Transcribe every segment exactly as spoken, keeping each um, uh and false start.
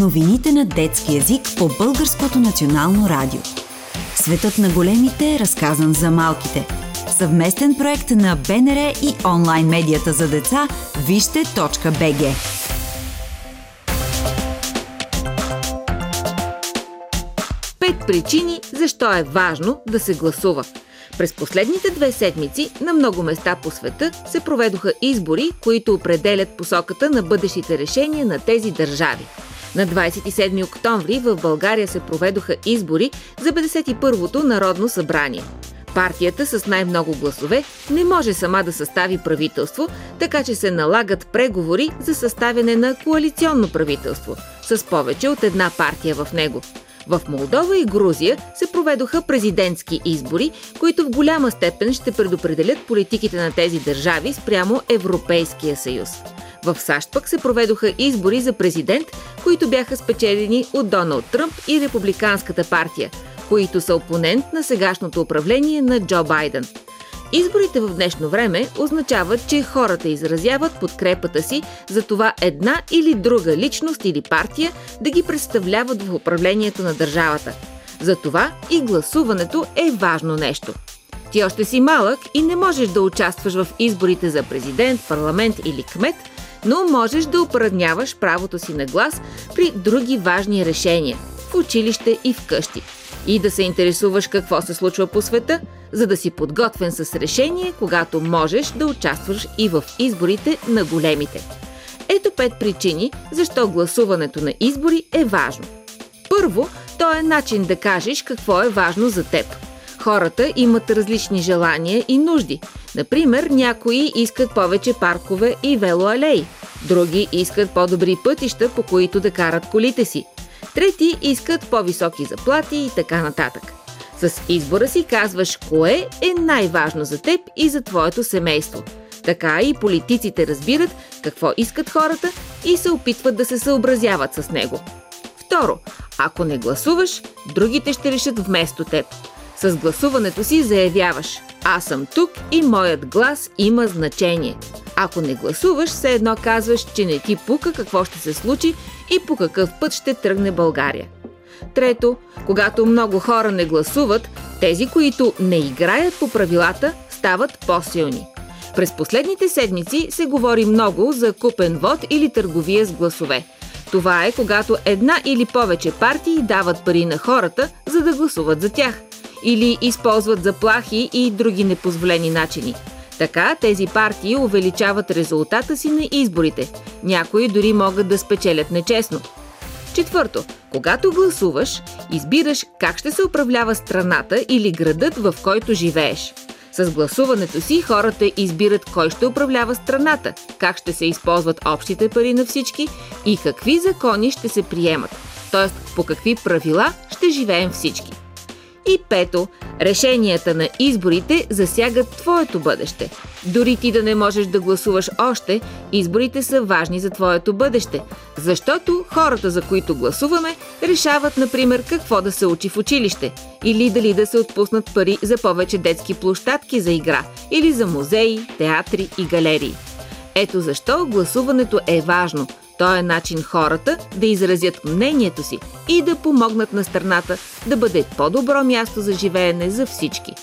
Новините на детски език по Българското национално радио. Светът на големите е разказан за малките. Съвместен проект на БНР и онлайн медията за деца вижте точка би джи. Пет причини защо е важно да се гласува. През последните две седмици на много места по света се проведоха избори, които определят посоката на бъдещите решения на тези държави. На двадесет и седми октомври в България се проведоха избори за петдесет и първото Народно събрание. Партията с най-много гласове не може сама да състави правителство, така че се налагат преговори за съставяне на коалиционно правителство с повече от една партия в него. В Молдова и Грузия се проведоха президентски избори, които в голяма степен ще предопределят политиките на тези държави спрямо Европейския съюз. В САЩ пък се проведоха избори за президент, които бяха спечелени от Доналд Тръмп и Републиканската партия, които са опонент на сегашното управление на Джо Байден. Изборите в днешно време означават, че хората изразяват подкрепата си за това една или друга личност или партия да ги представляват в управлението на държавата. Затова и гласуването е важно нещо. Ти още си малък и не можеш да участваш в изборите за президент, парламент или кмет, но можеш да упражняваш правото си на глас при други важни решения в училище и вкъщи. И да се интересуваш какво се случва по света, за да си подготвен с решение, когато можеш да участваш и в изборите на големите. Ето пет причини, защо гласуването на избори е важно. Първо, то е начин да кажеш какво е важно за теб. Хората имат различни желания и нужди. Например, някои искат повече паркове и велоалеи, други искат по-добри пътища, по които да карат колите си. Трети искат по-високи заплати и така нататък. С избора си казваш кое е най-важно за теб и за твоето семейство. Така и политиците разбират какво искат хората и се опитват да се съобразяват с него. Второ, ако не гласуваш, другите ще решат вместо теб. С гласуването си заявяваш: аз съм тук и моят глас има значение. Ако не гласуваш, все едно казваш, че не ти пука какво ще се случи и по какъв път ще тръгне България. Трето, когато много хора не гласуват, тези, които не играят по правилата, стават по-силни. През последните седмици се говори много за купен вот или търговия с гласове. Това е когато една или повече партии дават пари на хората, за да гласуват за тях, или използват заплахи и други непозволени начини. Така тези партии увеличават резултата си на изборите. Някои дори могат да спечелят нечестно. Четвърто, когато гласуваш, избираш как ще се управлява страната или градът, в който живееш. С гласуването си хората избират кой ще управлява страната, как ще се използват общите пари на всички и какви закони ще се приемат, т.е. по какви правила ще живеем всички. И пето, решенията на изборите засягат твоето бъдеще. Дори ти да не можеш да гласуваш още, изборите са важни за твоето бъдеще, защото хората, за които гласуваме, решават, например, какво да се учи в училище, или дали да се отпуснат пари за повече детски площадки за игра, или за музеи, театри и галерии. Ето защо гласуването е важно. То е начин хората да изразят мнението си и да помогнат на страната да бъде по-добро място за живеене за всички.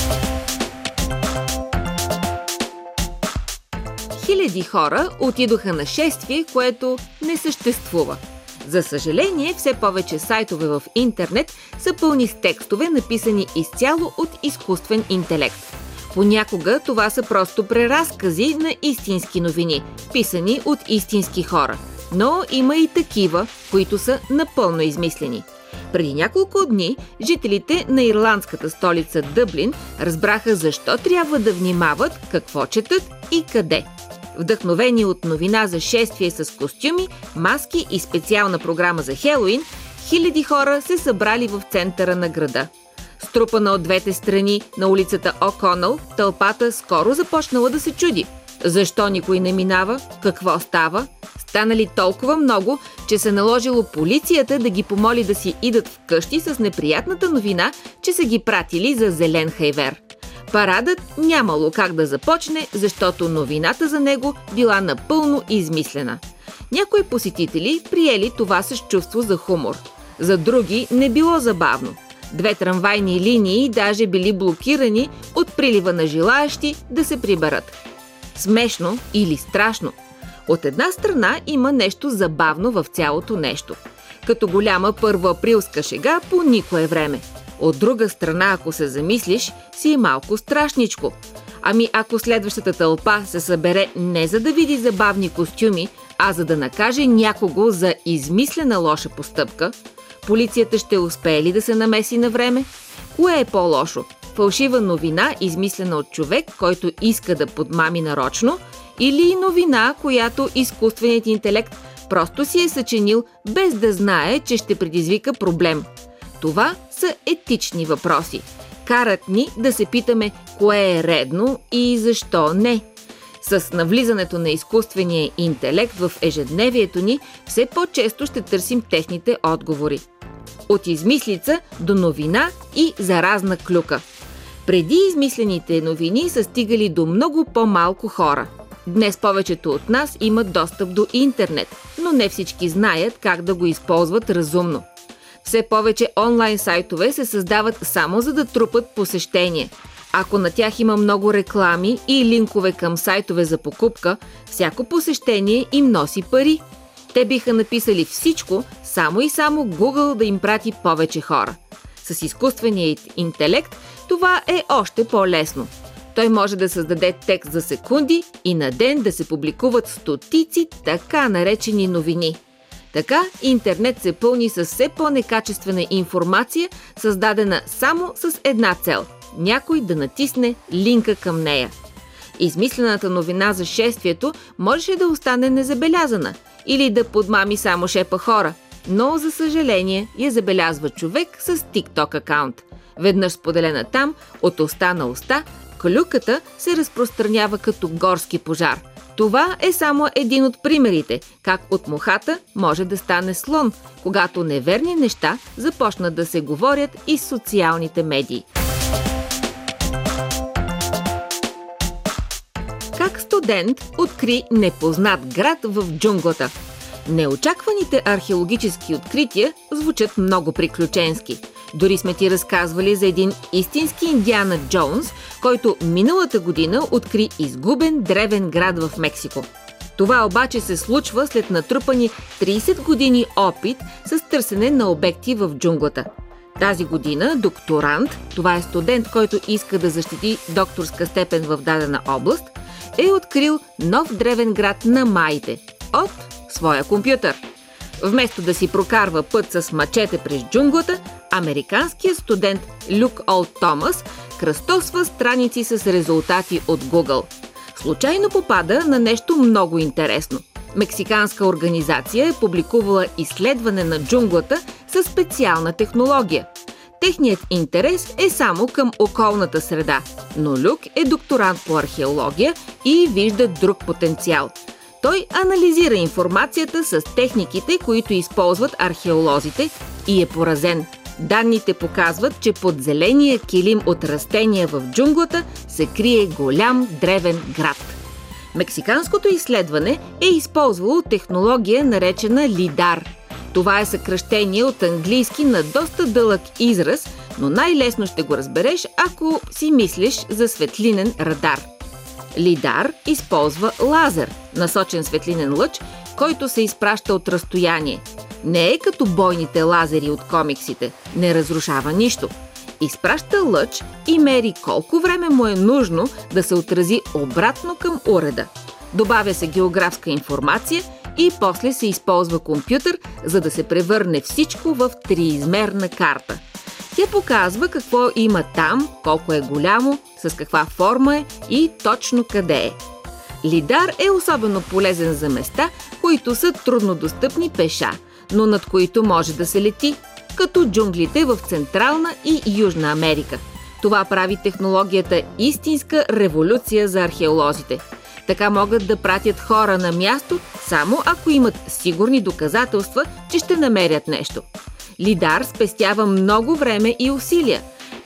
Хиляди хора отидоха на шествие, което не съществува. За съжаление, все повече сайтове в интернет са пълни с текстове, написани изцяло от изкуствен интелект. Понякога това са просто преразкази на истински новини, писани от истински хора. Но има и такива, които са напълно измислени. Преди няколко дни жителите на ирландската столица Дъблин разбраха защо трябва да внимават какво четат и къде. Вдъхновени от новина за шествие с костюми, маски и специална програма за Хелоуин, хиляди хора се събрали в центъра на града. Струпана от двете страни на улицата О'Конъл, тълпата скоро започнала да се чуди. Защо никой не минава? Какво става? Станали толкова много, че се наложило полицията да ги помоли да си идат вкъщи с неприятната новина, че са ги пратили за зелен хайвер. Парадът нямало как да започне, защото новината за него била напълно измислена. Някои посетители приели това с чувство за хумор. За други не било забавно. Две трамвайни линии даже били блокирани от прилива на желаещи да се приберат. Смешно или страшно. От една страна има нещо забавно в цялото нещо. Като голяма първоаприлска шега по никое време. От друга страна, ако се замислиш, си е малко страшничко. Ами ако следващата тълпа се събере не за да види забавни костюми, а за да накаже някого за измислена лоша постъпка, полицията ще успее ли да се намеси на време? Кое е по-лошо? Фалшива новина, измислена от човек, който иска да подмами нарочно, или новина, която изкуственият интелект просто си е съчинил без да знае, че ще предизвика проблем? Това са етични въпроси. Карат ни да се питаме кое е редно и защо не. С навлизането на изкуствения интелект в ежедневието ни, все по-често ще търсим техните отговори. От измислица до новина и заразна клюка. Преди измислените новини са стигали до много по-малко хора. Днес повечето от нас имат достъп до интернет, но не всички знаят как да го използват разумно. Все повече онлайн сайтове се създават само за да трупат посещение. Ако на тях има много реклами и линкове към сайтове за покупка, всяко посещение им носи пари. Те биха написали всичко, само и само Google да им прати повече хора. С изкуствения интелект това е още по-лесно. Той може да създаде текст за секунди и на ден да се публикуват стотици така наречени новини. Така интернет се пълни с все по-некачествена информация, създадена само с една цел – някой да натисне линка към нея. Измислената новина за шествието можеше да остане незабелязана или да подмами само шепа хора, но за съжаление я забелязва човек с TikTok акаунт. Веднъж споделена там, от уста на уста, клюката се разпространява като горски пожар. Това е само един от примерите, как от мухата може да стане слон, когато неверни неща започнат да се говорят и в социалните медии. Как студент откри непознат град в джунглата? Неочакваните археологически открития звучат много приключенски. Дори сме ти разказвали за един истински Индиана Джонс, който миналата година откри изгубен древен град в Мексико. Това обаче се случва след натрупани трийсет години опит с търсене на обекти в джунглата. Тази година докторант, това е студент, който иска да защити докторска степен в дадена област, е открил нов древен град на маите от своя компютър. Вместо да си прокарва път с мачете през джунглата, американският студент Люк Олд Томас кръстосва страници с резултати от Google. Случайно попада на нещо много интересно. Мексиканска организация е публикувала изследване на джунглата със специална технология. Техният интерес е само към околната среда, но Люк е докторант по археология и вижда друг потенциал. Той анализира информацията с техниките, които използват археолозите, и е поразен. Данните показват, че под зеления килим от растения в джунглата се крие голям древен град. Мексиканското изследване е използвало технология, наречена лидар. Това е съкращение от английски на доста дълъг израз, но най-лесно ще го разбереш, ако си мислиш за светлинен радар. Лидар използва лазер, насочен светлинен лъч, който се изпраща от разстояние. Не е като бойните лазери от комиксите, не разрушава нищо. Изпраща лъч и мери колко време му е нужно да се отрази обратно към уреда. Добавя се географска информация и после се използва компютър, за да се превърне всичко в триизмерна карта. Тя показва какво има там, колко е голямо, с каква форма е и точно къде е. Лидар е особено полезен за места, които са трудно достъпни пеша, но над които може да се лети, като джунглите в Централна и Южна Америка. Това прави технологията истинска революция за археолозите. Така могат да пратят хора на място, само ако имат сигурни доказателства, че ще намерят нещо. Лидар спестява много време и усилия.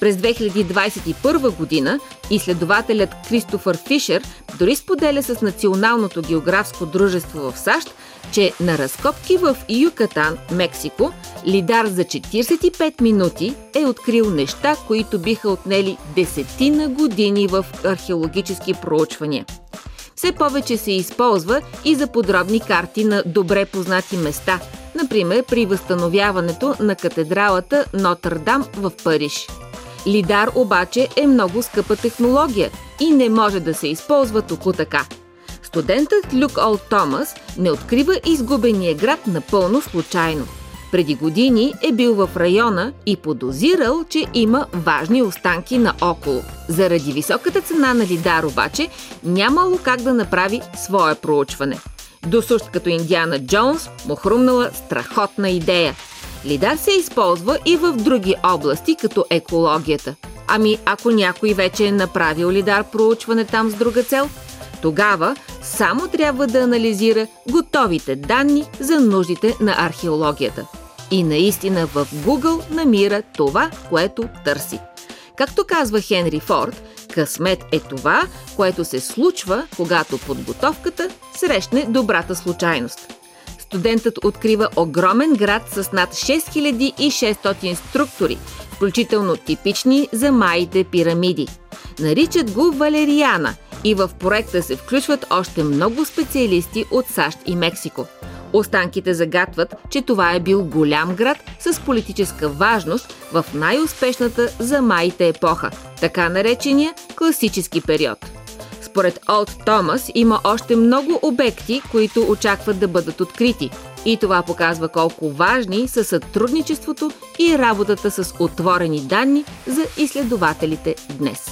През две хиляди двадесет и първа година изследователят Кристофър Фишер дори споделя с Националното географско дружество в САЩ, че на разкопки в Юкатан, Мексико, лидар за четиридесет и пет минути е открил неща, които биха отнели десетина години в археологически проучвания. Все повече се използва и за подробни карти на добре познати места, например при възстановяването на катедралата Нотр-Дам в Париж. Лидар обаче е много скъпа технология и не може да се използва току така. Студентът Люк Ол Томас не открива изгубения град напълно случайно. Преди години е бил в района и подозирал, че има важни останки наоколо. Заради високата цена на лидар обаче нямало как да направи свое проучване. Досущ като Индиана Джонс му хрумнала страхотна идея. Лидар се използва и в други области, като екологията. Ами ако някой вече е направил лидар проучване там с друга цел, тогава само трябва да анализира готовите данни за нуждите на археологията. И наистина в Google намира това, което търси. Както казва Хенри Форд, късмет е това, което се случва, когато подготовката срещне добрата случайност. Студентът открива огромен град с над шест хиляди и шестстотин структури, включително типични за майите пирамиди. Наричат го Валериана и в проекта се включват още много специалисти от САЩ и Мексико. Останките загатват, че това е бил голям град с политическа важност в най-успешната за майите епоха, така наречения класически период. Според Олд Томас има още много обекти, които очакват да бъдат открити. И това показва колко важни са сътрудничеството и работата с отворени данни за изследователите днес.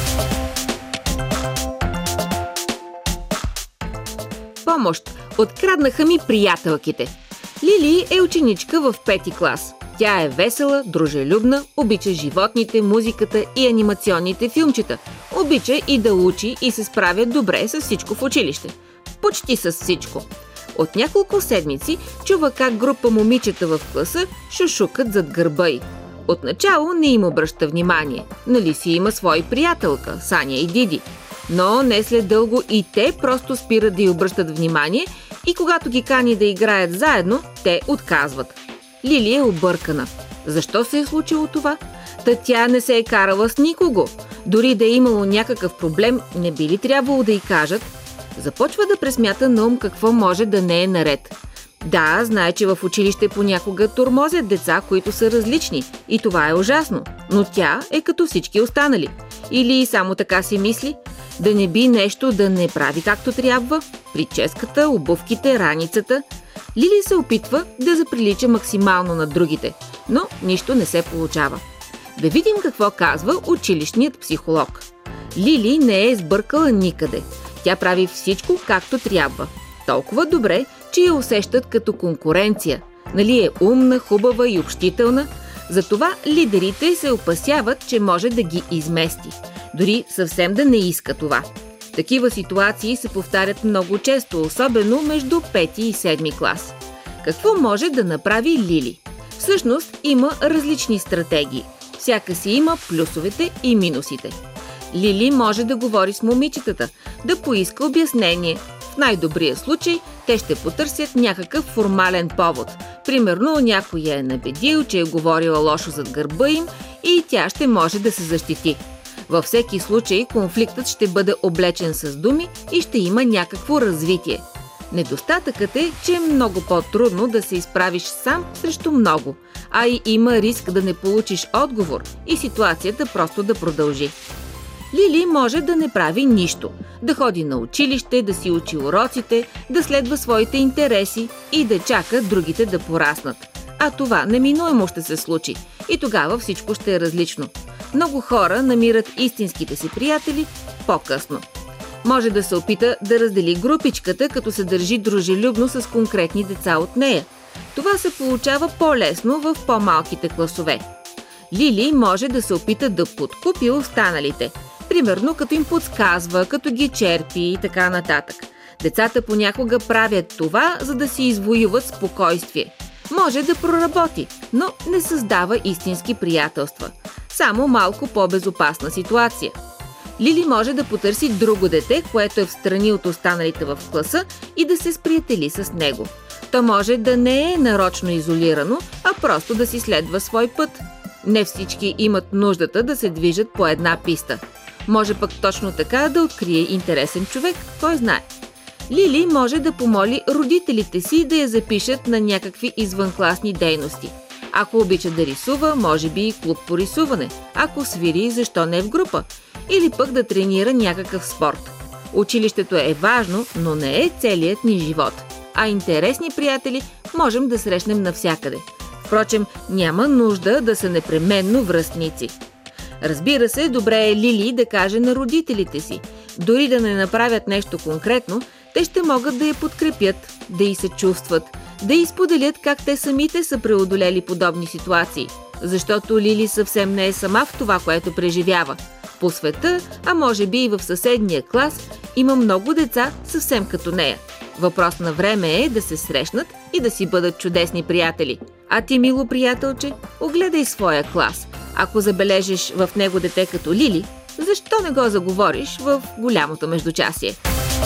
Помощ! Откраднаха ми приятелките. Лили е ученичка в пети клас. Тя е весела, дружелюбна, обича животните, музиката и анимационните филмчета. Обича и да учи и се справя добре с всичко в училище. Почти с всичко. От няколко седмици чува как група момичета в класа шушукат зад гърба й. Отначало не им обръща внимание. Нали си има свои приятелка, Саня и Диди. Но не след дълго и те просто спират да й обръщат внимание и когато ги кани да играят заедно, те отказват. Лили е объркана. Защо се е случило това? Та тя не се е карала с никого. Дори да е имало някакъв проблем, не би ли трябвало да й кажат? Започва да пресмята на ум какво може да не е наред. Да, знае, че в училище понякога тормозят деца, които са различни и това е ужасно, но тя е като всички останали. Или само така си мисли? Да не би нещо да не прави както трябва? Прическата, обувките, раницата. Лили се опитва да заприлича максимално на другите, но нищо не се получава. Да видим какво казва училищният психолог. Лили не е сбъркала никъде. Тя прави всичко както трябва. Толкова добре, че я усещат като конкуренция. Нали е умна, хубава и общителна? Затова лидерите се опасяват, че може да ги измести. Дори съвсем да не иска това. Такива ситуации се повтарят много често, особено между пети и седми клас. Какво може да направи Лили? Всъщност има различни стратегии. Всяка си има плюсовете и минусите. Лили може да говори с момичетата, да поиска обяснение. В най-добрия случай те ще потърсят някакъв формален повод. Примерно някой я е набедил, че е говорила лошо зад гърба им и тя ще може да се защити. Във всеки случай конфликтът ще бъде облечен с думи и ще има някакво развитие. Недостатъкът е, че е много по-трудно да се изправиш сам срещу много, а и има риск да не получиш отговор и ситуацията просто да продължи. Лили може да не прави нищо, да ходи на училище, да си учи уроците, да следва своите интереси и да чака другите да пораснат. А това неминуемо ще се случи и тогава всичко ще е различно. Много хора намират истинските си приятели по-късно. Може да се опита да раздели групичката, като се държи дружелюбно с конкретни деца от нея. Това се получава по-лесно в по-малките класове. Лили може да се опита да подкупи останалите. Примерно като им подсказва, като ги черпи и така нататък. Децата понякога правят това, за да си извоюват спокойствие. Може да проработи, но не създава истински приятелства. само малко по-безопасна ситуация. Лили може да потърси друго дете, което е встрани от останалите в класа и да се сприятели с него. То може да не е нарочно изолирано, а просто да си следва свой път. Не всички имат нуждата да се движат по една писта. Може пък точно така да открие интересен човек, кой знае. Лили може да помоли родителите си да я запишат на някакви извънкласни дейности. Ако обича да рисува, може би и клуб по рисуване. Ако свири, защо не в група? Или пък да тренира някакъв спорт. Училището е важно, но не е целият ни живот. А интересни приятели можем да срещнем навсякъде. Впрочем, няма нужда да са непременно връстници. Разбира се, добре е Лили да каже на родителите си. Дори да не направят нещо конкретно, те ще могат да я подкрепят, да й се чувстват, да й споделят как те самите са преодолели подобни ситуации. Защото Лили съвсем не е сама в това, което преживява. По света, а може би и в съседния клас, има много деца съвсем като нея. Въпрос на време е да се срещнат и да си бъдат чудесни приятели. А ти, мило приятелче, огледай своя клас. Ако забележиш в него дете като Лили, защо не го заговориш в голямото междучасие?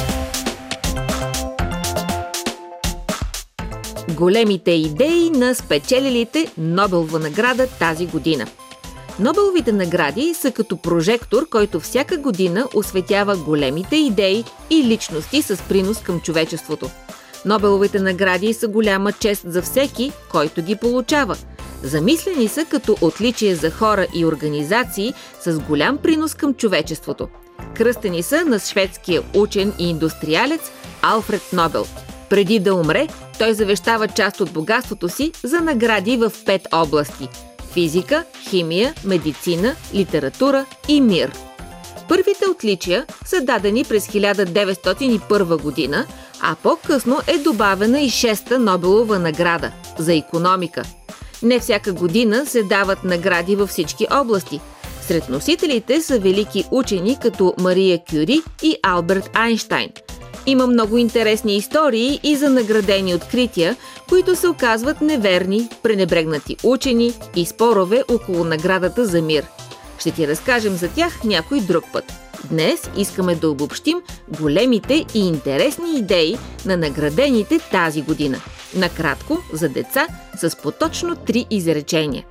Големите идеи на спечелилите Нобелова награда тази година. Нобеловите награди са като прожектор, който всяка година осветява големите идеи и личности с принос към човечеството. Нобеловите награди са голяма чест за всеки, който ги получава. Замислени са като отличие за хора и организации с голям принос към човечеството. Кръстени са на шведския учен и индустриалец Алфред Нобел. Преди да умре, той завещава част от богатството си за награди в пет области – физика, химия, медицина, литература и мир. Първите отличия са дадени през хиляда деветстотин и първа година, а по-късно е добавена и шеста Нобелова награда – за икономика. Не всяка година се дават награди във всички области. Сред носителите са велики учени като Мария Кюри и Алберт Айнщайн. Има много интересни истории и за наградени открития, които се оказват неверни, пренебрегнати учени и спорове около наградата за мир. Ще ти разкажем за тях някой друг път. Днес искаме да обобщим големите и интересни идеи на наградените тази година. Накратко, за деца с поточно три изречения.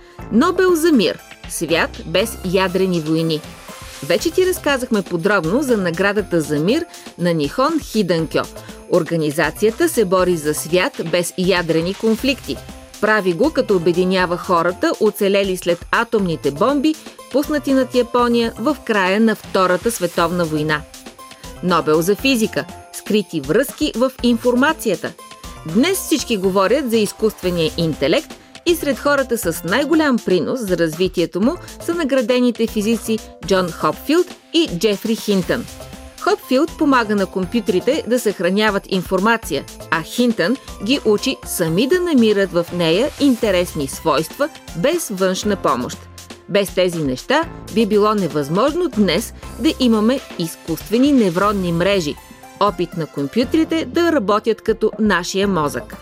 Нобел за мир. Свят без ядрени войни. Вече ти разказахме подробно за наградата за мир на Нихон Хидънкьо. Организацията се бори за свят без ядрени конфликти. Прави го, като обединява хората, оцелели след атомните бомби, пуснати над Япония в края на Втората световна война. Нобел за физика. Скрити връзки в информацията. Днес всички говорят за изкуствения интелект и сред хората с най-голям принос за развитието му са наградените физици Джон Хопфилд и Джефри Хинтън. Хопфилд помага на компютрите да съхраняват информация, а Хинтън ги учи сами да намират в нея интересни свойства без външна помощ. Без тези неща би било невъзможно днес да имаме изкуствени невронни мрежи, опит на компютрите да работят като нашия мозък.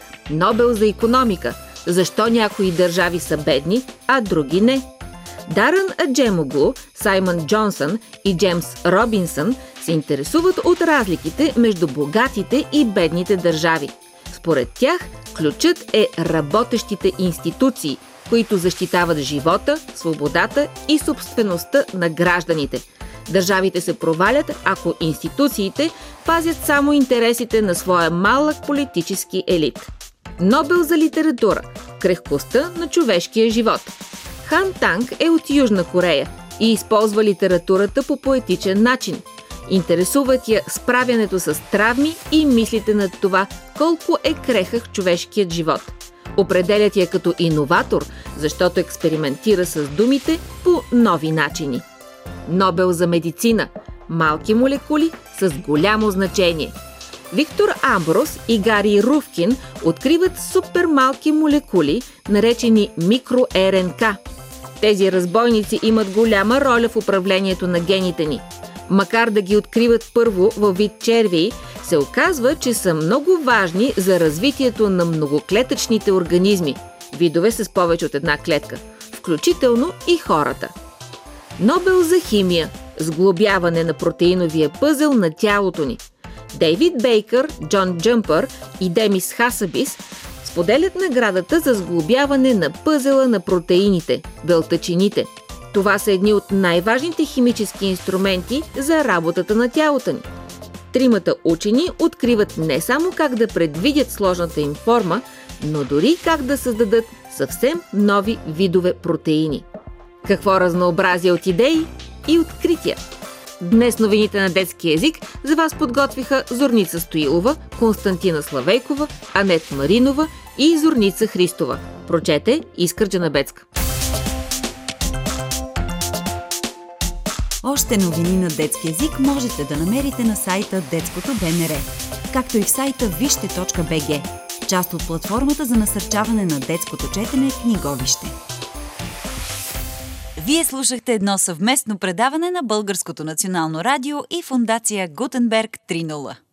Нобел за икономика. Защо някои държави са бедни, а други не? Дарън Аджемоглу, Саймън Джонсън и Джеймс Робинсън се интересуват от разликите между богатите и бедните държави. Според тях, ключът е работещите институции, които защитават живота, свободата и собствеността на гражданите. Държавите се провалят, ако институциите пазят само интересите на своя малък политически елит. Нобел за литература. Крехкостта на човешкия живот. Хан Танг е от Южна Корея и използва литературата по поетичен начин. Интересуват я справянето с травми и мислите над това колко е крехък човешкият живот. Определят я като иноватор, защото експериментира с думите по нови начини. Нобел за медицина. Малки молекули с голямо значение. Виктор Амброс и Гари Рувкин откриват супермалки молекули, наречени микро-Р Н К. Тези разбойници имат голяма роля в управлението на гените ни. Макар да ги откриват първо във вид червеи, се оказва, че са много важни за развитието на многоклетъчните организми, видове с повече от една клетка, включително и хората. Нобел за химия – сглобяване на протеиновия пъзел на тялото ни. Дейвид Бейкър, Джон Джъмпър и Демис Хасабис споделят наградата за сглобяване на пъзела на протеините – белтъчините. Това са едни от най-важните химически инструменти за работата на тялото ни. Тримата учени откриват не само как да предвидят сложната им форма, но дори как да създадат съвсем нови видове протеини. Какво разнообразие от идеи и открития! Днес новините на детски език за вас подготвиха Зорница Стоилова, Константина Славейкова, Анет Маринова и Зорница Христова. Прочете Искър Джанабецка. Още новини на детски език можете да намерите на сайта Детското БНР, както и в сайта вижте точка би джи, част от платформата за насърчаване на детското четене Книговище. Вие слушахте едно съвместно предаване на Българското национално радио и фондация Гутенберг три нула.